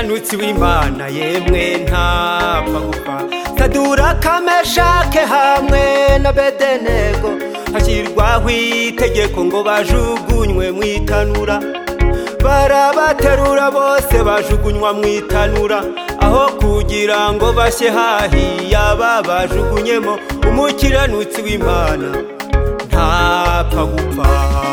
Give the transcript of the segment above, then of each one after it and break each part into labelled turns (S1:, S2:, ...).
S1: umukiranutsi w'Imana yemwe ntapfa gupfa. Sadura Kameshake hamwe na Bedenego hashyirwaho itegeko ngo bajugunywe mu itanura. Barabaterura bose bajugunywa mu itanura, aho kugira ngo bashye hahiya babajugunyemo. Umukiranutsi w'Imana ntapfa gupfa.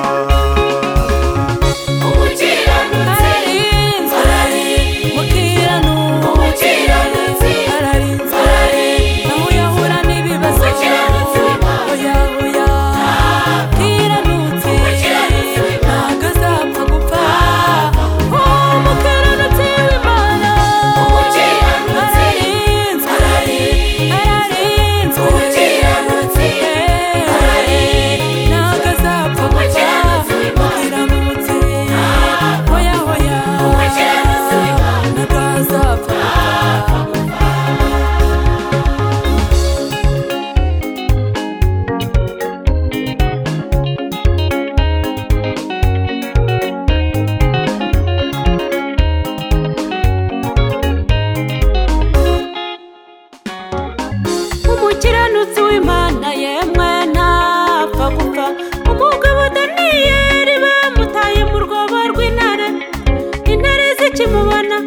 S1: Umukiranutsi w'Imana yemwe ntapfa gupfa. Umugabo Daniyeli bamutaye mu rwobo rw'intare. Intare zikimubona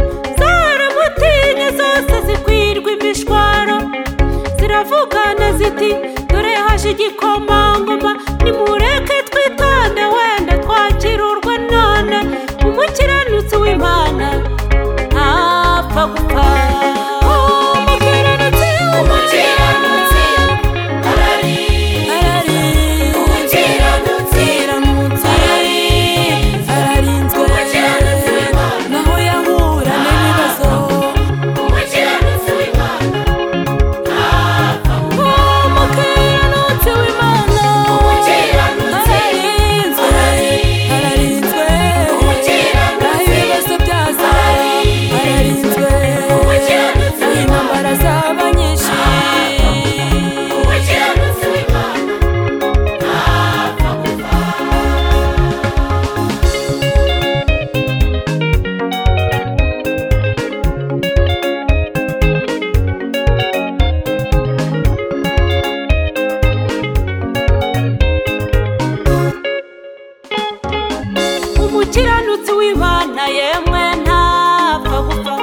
S1: zaramutinye, zose zikwirwa imishwaro. Ziravugana ziti dore haje igikomangoma, nimureke twitonde wenda twakirurwa none. Umukiranutsi w'Imana ntapfa gupfa. Umukiranutsi w'Imana yemwe ntapfa gupfa.